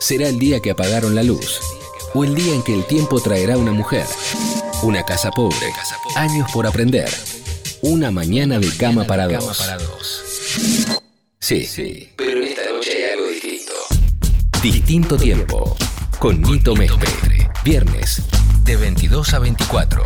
será el día que apagaron la luz, o el día en que el tiempo traerá una mujer, una casa pobre, años por aprender, una mañana de cama para dos. Sí, pero esta noche hay algo distinto. Distinto tiempo, con Nito Mestre, viernes, de 22 a 24.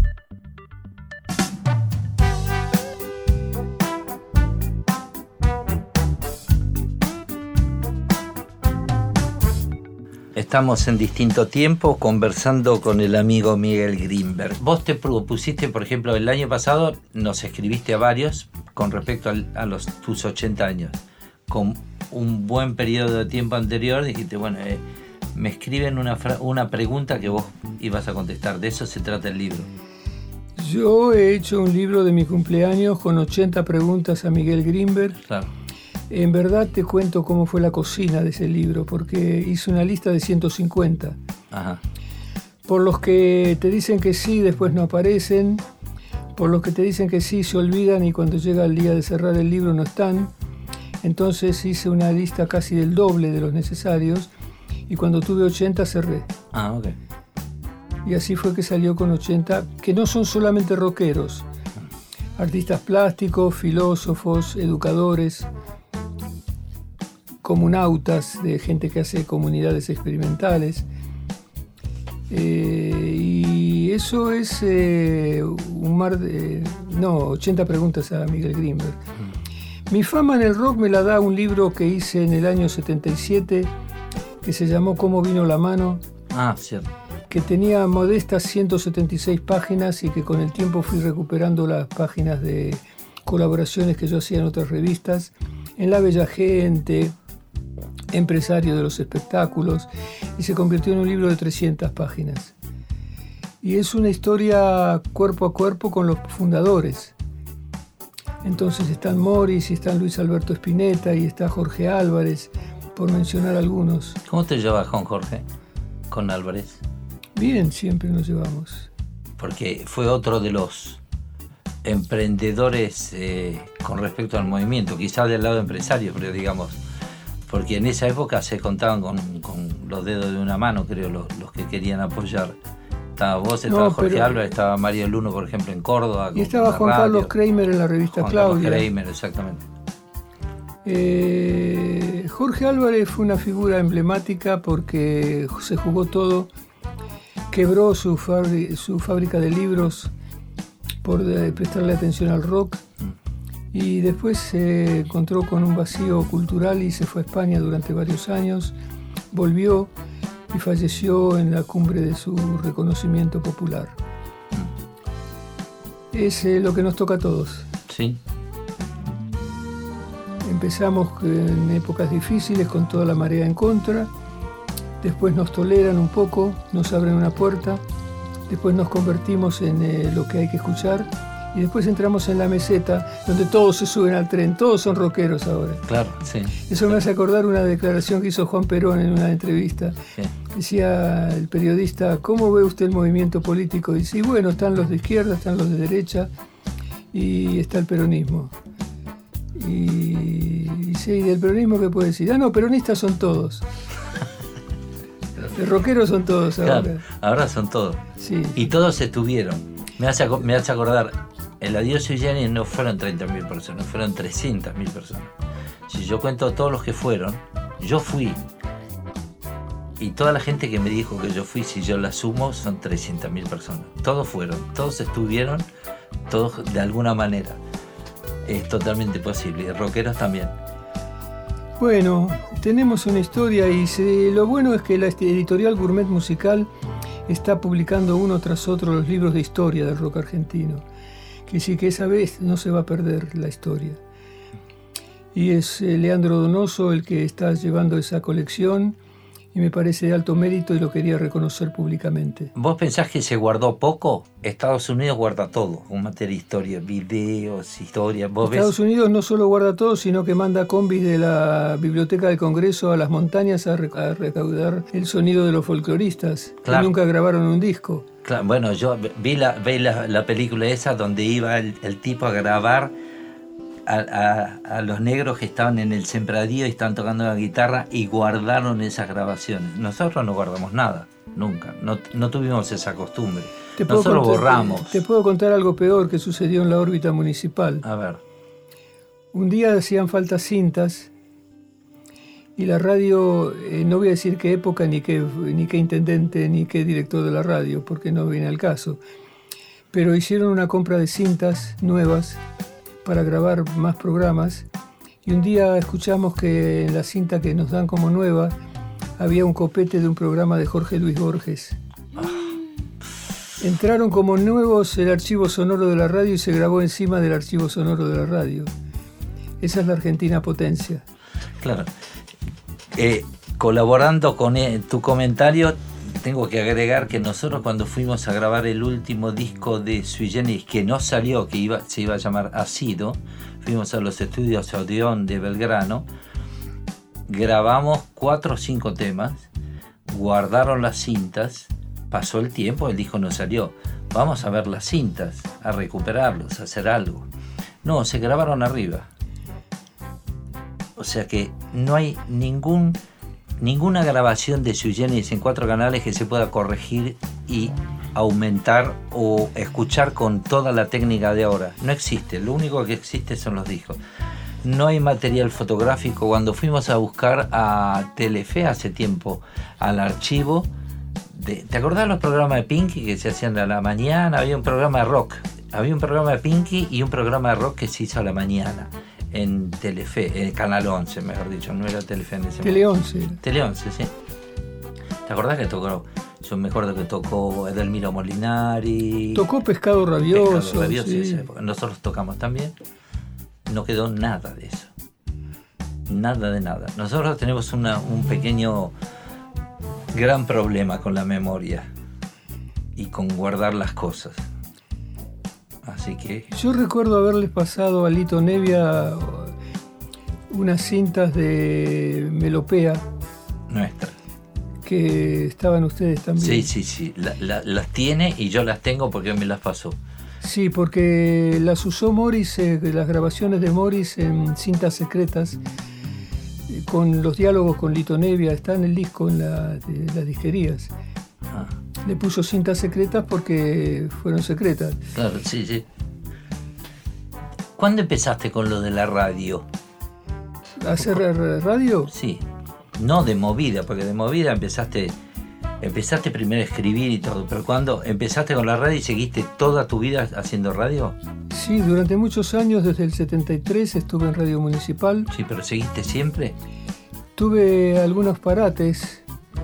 Estamos en Distinto Tiempo conversando con el amigo Miguel Grimberg. Vos te propusiste, por ejemplo, el año pasado nos escribiste a varios con respecto a tus 80 años. Con un buen periodo de tiempo anterior dijiste, bueno, me escriben una pregunta que vos ibas a contestar. De eso se trata el libro. Yo he hecho un libro de mi cumpleaños con 80 preguntas a Miguel Grimberg. Claro. En verdad te cuento cómo fue la cocina de ese libro, porque hice una lista de 150. Ajá. Por los que te dicen que sí, después no aparecen. Por los que te dicen que sí, se olvidan y cuando llega el día de cerrar el libro no están. Entonces hice una lista casi del doble de los necesarios y cuando tuve 80 cerré. Ah, ok. Y así fue que salió con 80, que no son solamente rockeros. Artistas plásticos, filósofos, educadores, comunautas, de gente que hace comunidades experimentales. Y eso es un mar de... 80 preguntas a Miguel Grimberg. Mi fama en el rock me la da un libro que hice en el año 77 que se llamó ¿Cómo vino la mano? Ah, cierto. Que tenía modestas 176 páginas y que con el tiempo fui recuperando las páginas de colaboraciones que yo hacía en otras revistas, en La Bella Gente, Empresario de los Espectáculos, y se convirtió en un libro de 300 páginas. Y es una historia cuerpo a cuerpo con los fundadores. Entonces están Morris, y están Luis Alberto Spinetta, y está Jorge Álvarez, por mencionar algunos. ¿Cómo te llevas con Jorge? ¿Con Álvarez? Bien, siempre nos llevamos. Porque fue otro de los emprendedores con respecto al movimiento, quizás del lado empresario, pero digamos, porque en esa época se contaban con los dedos de una mano, creo, los que querían apoyar. Estaba vos, estaba Jorge Álvarez, estaba Mario Luno, por ejemplo, en Córdoba. Y estaba Juan Carlos Kramer en la revista Claudia. Carlos Kramer, exactamente. Jorge Álvarez fue una figura emblemática porque se jugó todo. Quebró su fábrica de libros por prestarle atención al rock y después se encontró con un vacío cultural y se fue a España durante varios años, volvió y falleció en la cumbre de su reconocimiento popular. Es lo que nos toca a todos. Sí. Empezamos en épocas difíciles con toda la marea en contra. Después nos toleran un poco, nos abren una puerta, después nos convertimos en lo que hay que escuchar y después entramos en la meseta donde todos se suben al tren, todos son rockeros ahora. Claro, sí. Eso me hace acordar una declaración que hizo Juan Perón en una entrevista. Sí. Decía el periodista, ¿cómo ve usted el movimiento político? Dice, bueno, están los de izquierda, están los de derecha y está el peronismo. Y dice, ¿y del peronismo qué puede decir? No, peronistas son todos. Los rockeros son todos ahora. Claro, ahora son todos. Sí. Y todos estuvieron. Me hace acordar, el Adiós Eugenia no fueron 30.000 personas, fueron 300.000 personas. Si yo cuento todos los que fueron, yo fui. Y toda la gente que me dijo que yo fui, si yo la sumo, son 300.000 personas. Todos fueron, todos estuvieron, todos de alguna manera. Es totalmente posible. Y rockeros también. Bueno, tenemos una historia y lo bueno es que la editorial Gourmet Musical está publicando uno tras otro los libros de historia del rock argentino. Que sí que esa vez no se va a perder la historia. Y es Leandro Donoso el que está llevando esa colección y me parece de alto mérito y lo quería reconocer públicamente. ¿Vos pensás que se guardó poco? Estados Unidos guarda todo, con materia de historia, videos, historia. Estados Unidos no solo guarda todo, sino que manda combis de la Biblioteca del Congreso a las montañas a recaudar el sonido de los folcloristas, claro, que nunca grabaron un disco. Claro, bueno, yo vi la película esa donde iba el tipo a grabar a los negros que estaban en el sembradío y estaban tocando la guitarra y guardaron esas grabaciones. Nosotros no guardamos nada, nunca. No tuvimos esa costumbre. Nosotros borramos. Te puedo contar algo peor que sucedió en la órbita municipal. A ver. Un día hacían falta cintas y la radio, no voy a decir qué época, ni qué intendente, ni qué director de la radio, porque no viene al caso, pero hicieron una compra de cintas nuevas para grabar más programas y un día escuchamos que en la cinta que nos dan como nueva había un copete de un programa de Jorge Luis Borges. Entraron como nuevos el archivo sonoro de la radio y se grabó encima del archivo sonoro de la radio. Esa es la Argentina potencia. Claro. Colaborando con tu comentario, tengo que agregar que nosotros cuando fuimos a grabar el último disco de Sui Generis, que no salió, que se iba a llamar Ácido, fuimos a los estudios Odeón de Belgrano, grabamos 4 o 5 temas, guardaron las cintas, pasó el tiempo, el disco no salió, vamos a ver las cintas, a recuperarlos, a hacer algo. No, se grabaron arriba. O sea que no hay ninguna grabación de Sui Generis en 4 canales que se pueda corregir y aumentar o escuchar con toda la técnica de ahora. No existe, lo único que existe son los discos. No hay material fotográfico. Cuando fuimos a buscar a Telefe hace tiempo al archivo, ¿te acordás de los programas de Pinky que se hacían a la mañana? Había un programa de rock, había un programa de Pinky y un programa de rock que se hizo a la mañana en Telefe, en Canal 11, mejor dicho, no era Telefe en ese Tele 11. Tele 11, sí. ¿Te acordás que tocó? Yo me acuerdo que tocó Edelmiro Molinari. Tocó Pescado Rabioso. Pescado Rabioso, sí. en esa época. Nosotros tocamos también. No quedó nada de eso. Nada de nada. Nosotros tenemos un pequeño gran problema con la memoria y con guardar las cosas. Así que... Yo recuerdo haberles pasado a Lito Nevia unas cintas de Melopea. Nuestra. Que estaban ustedes también. Sí. Las tiene y yo las tengo porque me las pasó. Sí, porque las usó Morris, las grabaciones de Morris en cintas secretas, con los diálogos con Lito Nevia, está en el disco en las disquerías. Ah. Le puso cintas secretas porque fueron secretas. Claro, sí. ¿Cuándo empezaste con lo de la radio? ¿Hacer radio? Sí, no de movida, porque de movida empezaste primero a escribir y todo, pero cuando empezaste con la radio y seguiste toda tu vida haciendo radio. Sí, durante muchos años, desde el 73 estuve en Radio Municipal. Sí, pero ¿seguiste siempre? Tuve algunos parates,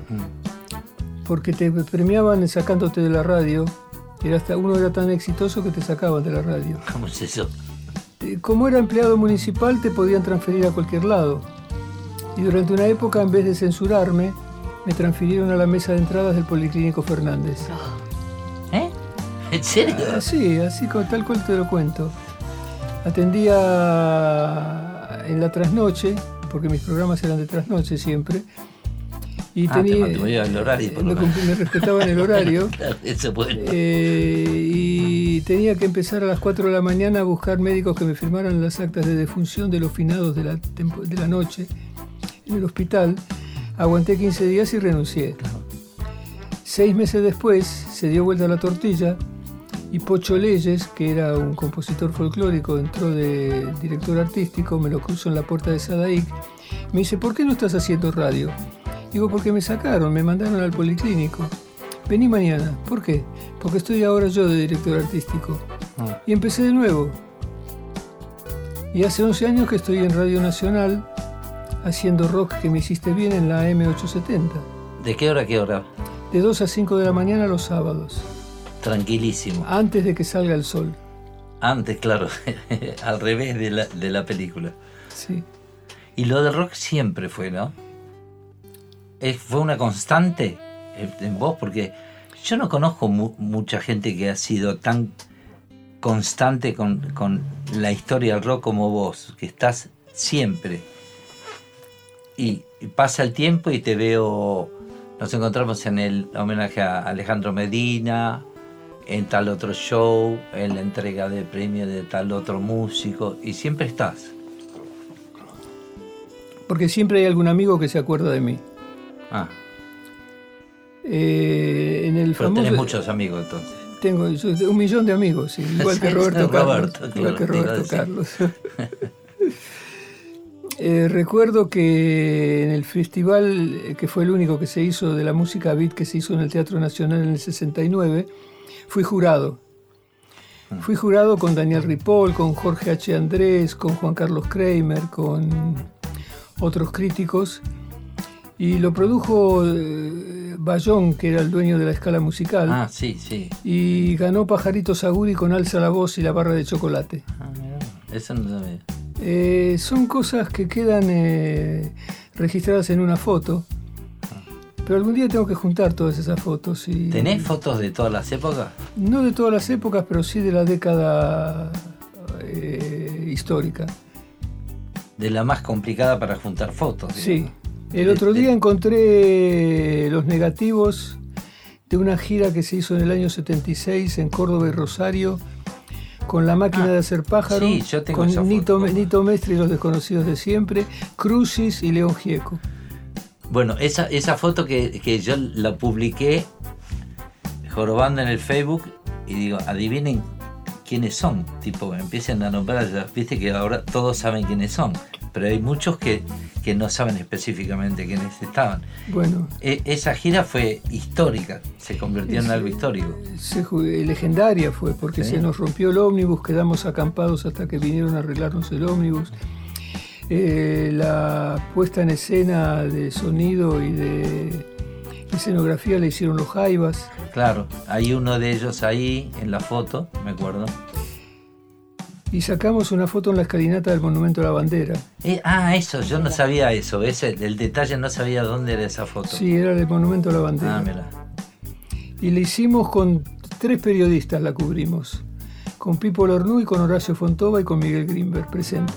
porque te premiaban sacándote de la radio. Uno era tan exitoso que te sacaban de la radio. ¿Cómo es eso? Como era empleado municipal, te podían transferir a cualquier lado. Y durante una época, en vez de censurarme, me transfirieron a la mesa de entradas del Policlínico Fernández. ¿Eh? ¿En serio? Sí, así tal cual te lo cuento. Atendía en la trasnoche, porque mis programas eran de trasnoche siempre. Y tenía, el horario, me respetaban el horario. Claro, eso bueno. Y tenía que empezar a las 4 de la mañana a buscar médicos que me firmaran las actas de defunción de los finados de la noche en el hospital. Aguanté 15 días y renuncié. 6 meses después se dio vuelta la tortilla y Pocho Leyes, que era un compositor folclórico, entró de director artístico, me lo cruzó en la puerta de Sadaic. Me dice, ¿por qué no estás haciendo radio? Digo, porque me sacaron, me mandaron al Policlínico. Vení mañana. ¿Por qué? Porque estoy ahora yo de director artístico. Y empecé de nuevo. Y hace 11 años que estoy en Radio Nacional haciendo rock que me hiciste bien en la M870. ¿De qué hora a qué hora? De 2 a 5 de la mañana los sábados. Tranquilísimo. Antes de que salga el sol. Antes, claro. Al revés de la película. Sí. Y lo del rock siempre fue, ¿no? ¿Fue una constante en vos? Porque yo no conozco mucha gente que ha sido tan constante con la historia del rock como vos, que estás siempre. Y pasa el tiempo y te veo, nos encontramos en el homenaje a Alejandro Medina, en tal otro show, en la entrega de premio de tal otro músico, y siempre estás. Porque siempre hay algún amigo que se acuerda de mí. Ah. En el Pero famoso, tenés muchos amigos entonces. Tengo 1 millón de amigos, sí, igual que Roberto Carlos. Igual que Roberto Carlos. Recuerdo que en el festival, que fue el único que se hizo de la música beat que se hizo en el Teatro Nacional en el 69, fui jurado. Fui jurado con Daniel Ripoll, con Jorge H. Andrés, con Juan Carlos Kramer, con otros críticos. Y lo produjo Bayón, que era el dueño de la Escala Musical. Ah, sí, sí. Y ganó Pajarito Saguri con Alza la Voz y la barra de chocolate. Ah, mira, eso no sabía. Son cosas que quedan registradas en una foto, pero algún día tengo que juntar todas esas fotos. ¿Tenés fotos de todas las épocas? No de todas las épocas, pero sí de la década histórica. De la más complicada para juntar fotos. Sí. El otro día encontré los negativos de una gira que se hizo en el año 76 en Córdoba y Rosario, con La Máquina de Hacer Pájaro, sí, yo tengo con Nito Mestre y Los Desconocidos de Siempre, Crucis y León Gieco. Bueno, esa foto que yo la publiqué jorobando en el Facebook, y digo, adivinen quiénes son, tipo, empiecen a nombrar, ya, viste que ahora todos saben quiénes son, pero hay muchos que no saben específicamente quiénes estaban. Bueno, esa gira fue histórica, se convirtió en algo histórico. Legendaria fue, porque ¿sí? Se nos rompió el ómnibus, quedamos acampados hasta que vinieron a arreglarnos el ómnibus. La puesta en escena de sonido y de escenografía la hicieron los Jaivas. Claro, hay uno de ellos ahí en la foto, me acuerdo. Y sacamos una foto en la escalinata del Monumento a la Bandera. Eso, yo no sabía eso, el detalle, no sabía dónde era esa foto. Sí, era del Monumento a la Bandera. Ah, mira. Y la hicimos con 3 periodistas, la cubrimos. Con Pipo Lornú y con Horacio Fontova y con Miguel Grimberg presente.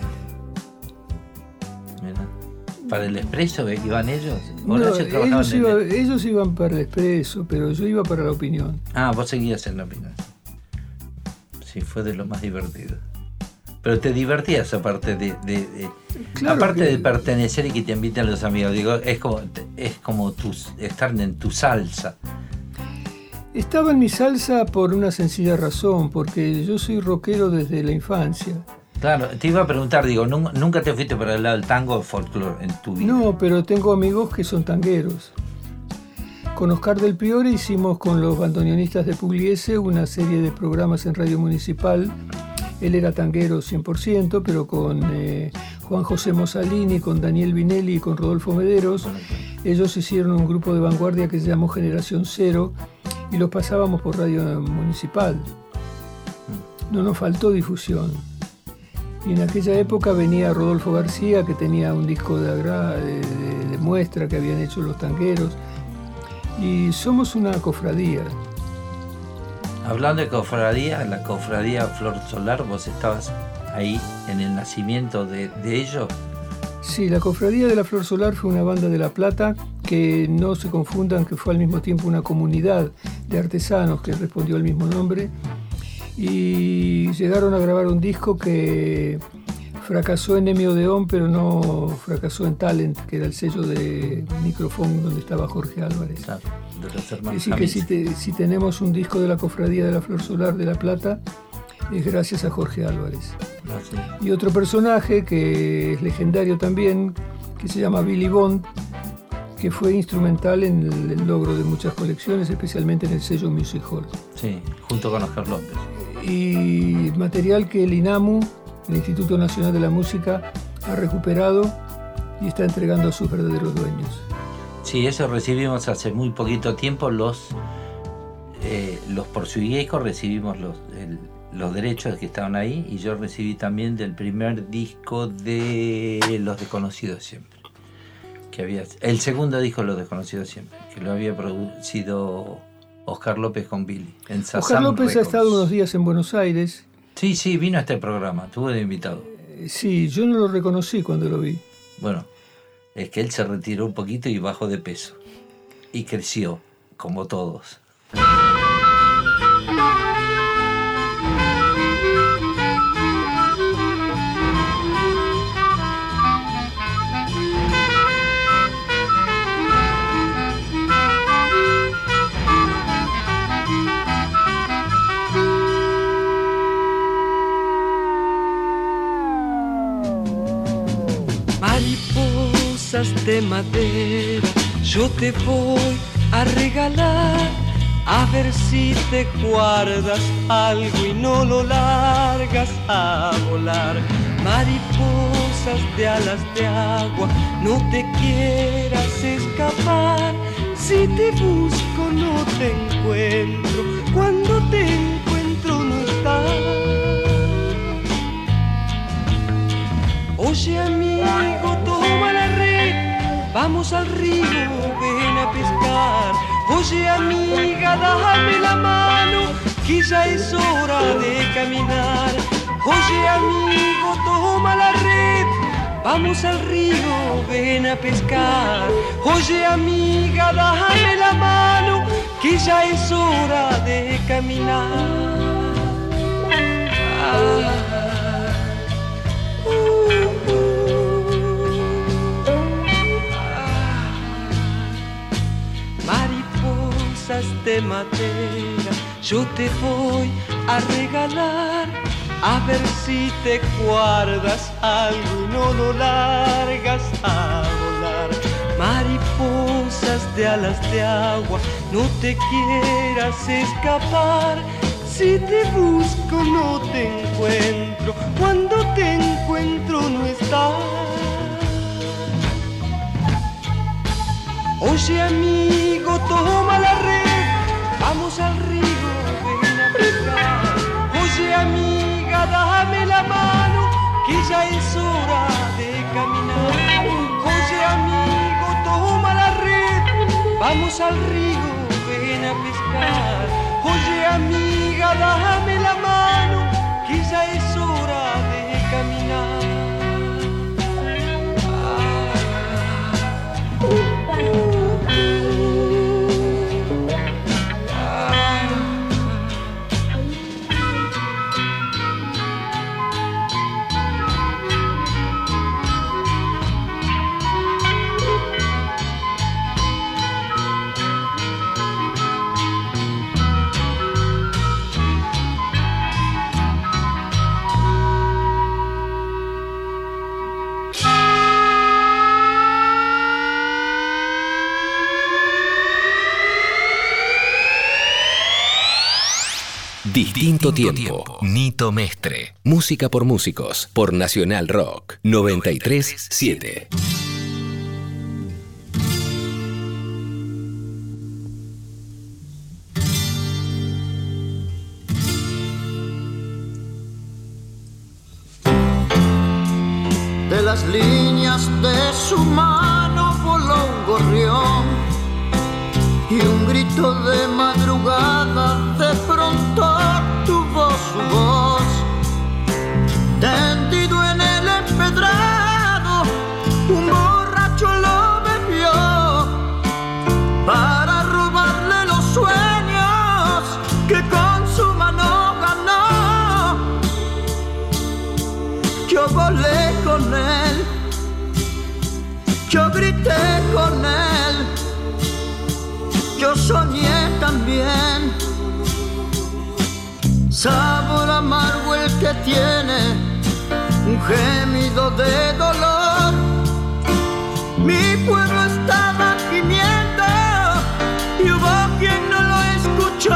Mira. ¿Para el Expreso iban ellos? No, ellos iban para el Expreso, pero yo iba para La Opinión. Ah, vos seguías en La Opinión. Sí, fue de lo más divertido. Pero te divertías aparte Claro, aparte de pertenecer y que te inviten los amigos. Digo, es como estar en tu salsa. Estaba en mi salsa por una sencilla razón, porque yo soy rockero desde la infancia. Claro, te iba a preguntar, digo, ¿nunca te fuiste para el lado del tango o folclore en tu vida? No, pero tengo amigos que son tangueros. Con Oscar del Priore hicimos con los bandoneonistas de Pugliese una serie de programas en Radio Municipal. Él era tanguero 100%, pero con Juan José Mosalini, con Daniel Vinelli y con Rodolfo Mederos. Ellos hicieron un grupo de vanguardia que se llamó Generación Cero y los pasábamos por Radio Municipal. No nos faltó difusión. Y en aquella época venía Rodolfo García, que tenía un disco de muestra que habían hecho los tangueros. Y somos una cofradía. Hablando de cofradía, la cofradía Flor Solar, ¿vos estabas ahí en el nacimiento de ellos? Sí, la cofradía de la Flor Solar fue una banda de La Plata, que no se confundan que fue al mismo tiempo una comunidad de artesanos que respondió al mismo nombre. Y llegaron a grabar un disco que fracasó en Emmy Odeón, pero no fracasó en Talent, que era el sello de Microfón donde estaba Jorge Álvarez. Claro, de los hermanos. Así que si tenemos un disco de la Cofradía de la Flor Solar de La Plata, es gracias a Jorge Álvarez. Ah, sí. Y otro personaje que es legendario también, que se llama Billy Bond, que fue instrumental en el logro de muchas colecciones, especialmente en el sello Music Hall. Sí, junto con Oscar López. Y material que el INAMU, el Instituto Nacional de la Música, ha recuperado y está entregando a sus verdaderos dueños. Sí, eso recibimos hace muy poquito tiempo. Los portugueses recibimos los derechos que estaban ahí, y yo recibí también del primer disco de Los Desconocidos Siempre, que había el segundo disco de Los Desconocidos Siempre, que lo había producido Oscar López con Billy en Sazam Oscar López Records. ha estado unos días en Buenos Aires. Sí, vino a este programa, estuvo de invitado. Sí, yo no lo reconocí cuando lo vi. Bueno, es que él se retiró un poquito y bajó de peso. Y creció, como todos. de madera yo te voy a regalar, a ver si te guardas algo y no lo largas a volar. Mariposas de alas de agua, no te quieras escapar. Si te busco no te encuentro, cuando te encuentro no estás. Oye amigo, toma la red, vamos al río, ven a pescar. Oye amiga, dame la mano, que ya es hora de caminar. Oye amigo, toma la red, vamos al río, ven a pescar. Oye amiga, dame la mano, que ya es hora de caminar. Mariposas de madera yo te voy a regalar, a ver si te guardas algo y no lo largas a volar. Mariposas de alas de agua, no te quieras escapar. Si te busco no te encuentro, cuando te encuentro no estás. Oye amigo, toma la red, vamos al río, ven a pescar. Oye amiga, dame la mano, que ya es hora de caminar. Oye amigo, toma la red, vamos al río, ven a pescar. Oye amiga, dame la mano, que ya es hora de caminar. Distinto tiempo. Nito Mestre. Música por músicos. Por Nacional Rock. 93.7. De las líneas de su mano voló un gorrión y un grito de madrugada de pronto tuvo su voz. Tendido en el empedrado, un borracho lo bebió para robarle los sueños que con su mano ganó. Yo volé con él, yo grité con él, yo soñé también. Sabor amargo el que tiene un gemido de dolor. Mi pueblo estaba gimiendo y hubo quien no lo escuchó.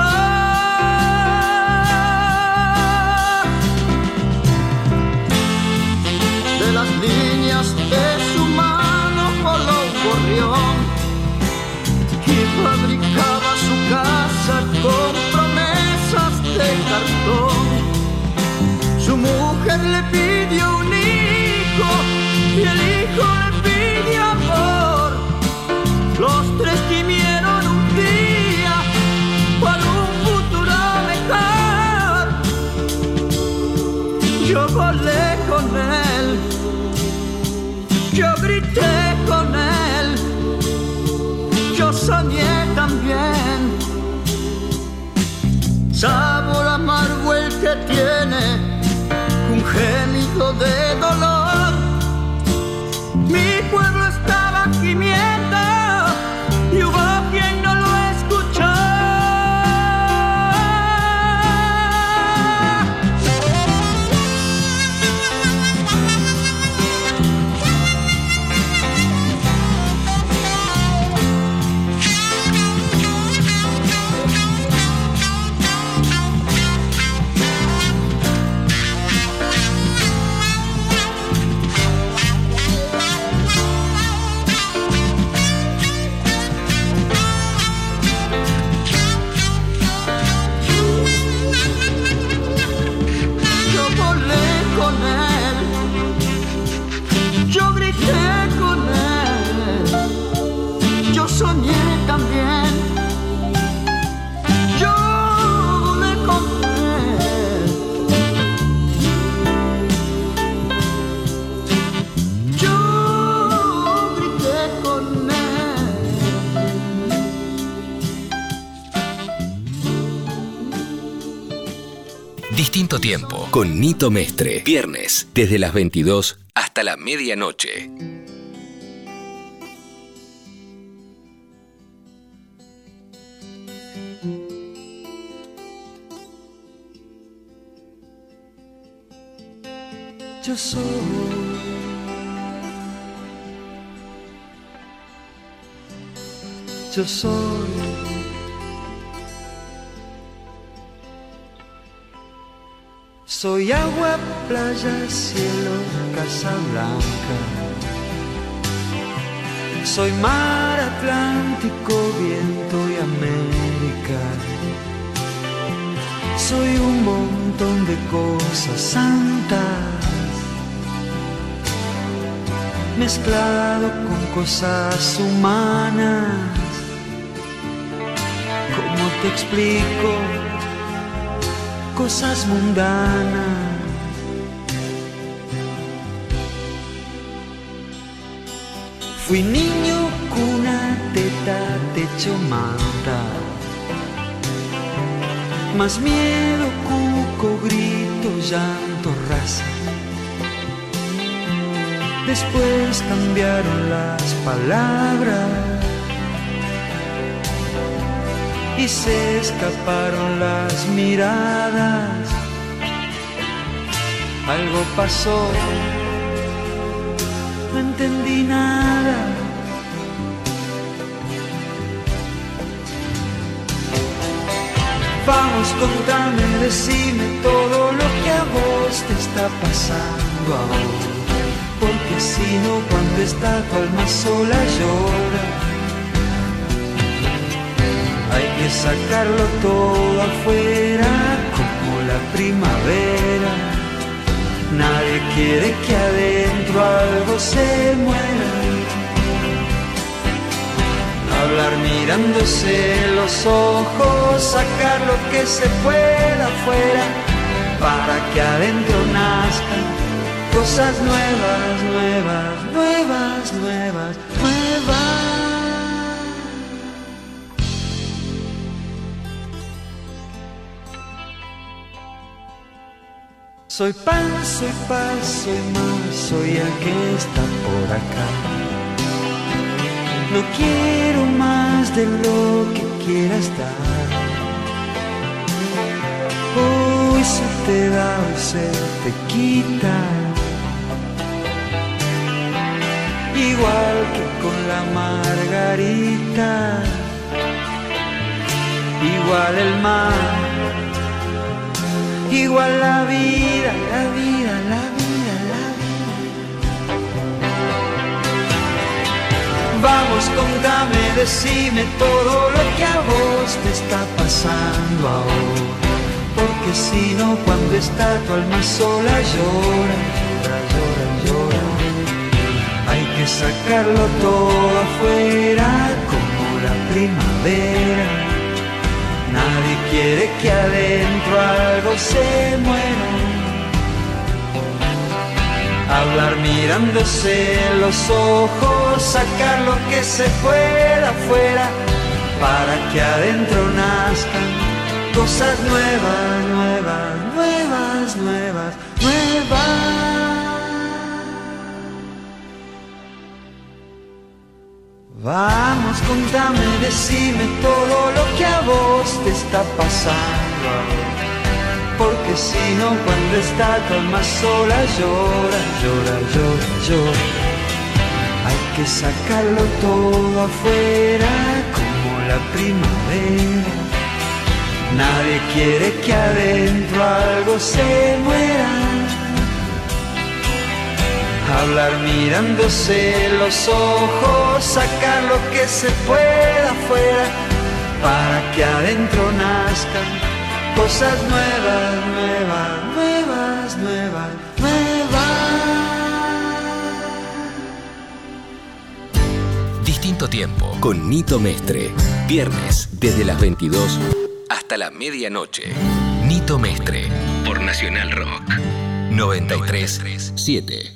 De las líneas de su mano voló un gorrión y fabricaba su casa con promesas de cartón. Su mujer le pidió un hijo y el hijo le pidió amor. Los tres gimieron un día para un futuro mejor. Yo volé con él, yo grité con él, yo soñé también. Sabor amargo el que tiene un gemido de dolor. Mi pueblo estaba gimiendo y hubo quien no lo escuchó. Distinto tiempo con Nito Mestre. Viernes desde las 22 hasta la medianoche. Yo soy soy agua, playa, cielo, Casa Blanca. Soy mar, Atlántico, viento y América. Soy un montón de cosas santas, mezclado con cosas humanas. ¿Cómo te explico? Cosas mundanas. Fui niño, cuna, teta, techo, manta. Más miedo, cuco, grito, llanto, raza. Después cambiaron las palabras y se escaparon las miradas. Algo pasó, no entendí nada. Vamos, contame, decime todo lo que a vos te está pasando ahora. Porque si no, cuando está tu alma sola llora. Hay que sacarlo todo afuera, como la primavera. Nadie quiere que adentro algo se muera. Hablar mirándose los ojos, sacar lo que se pueda afuera, para que adentro nazcan cosas nuevas, nuevas, nuevas, nuevas, nuevas. Soy pan, soy paz, soy más, soy el que está por acá. No quiero más de lo que quiera estar. Hoy se te da, hoy se te quita. Igual que con la margarita. Igual el mar. Igual la vida, la vida, la vida, la vida. Vamos, contame, decime todo lo que a vos te está pasando ahora. Porque si no, cuando está tu alma sola llora, llora, llora, llora. Hay que sacarlo todo afuera, como la primavera. Nadie quiere que adentro algo se muera. Hablar mirándose los ojos, sacar lo que se pueda afuera, para que adentro nazcan cosas nuevas, nuevas, nuevas, nuevas, nuevas. Vamos, contame, decime todo lo que a vos te está pasando ahora. Porque si no, cuando está tu alma sola llora, llora, llora, llora. Hay que sacarlo todo afuera, como la primavera. Nadie quiere que adentro algo se muera. Hablar mirándose los ojos, sacar lo que se pueda afuera, para que adentro nazcan cosas nuevas, nuevas, nuevas, nuevas, nuevas. Distinto tiempo con Nito Mestre. Viernes desde las 22 hasta la medianoche. Nito Mestre por Nacional Rock 93.7.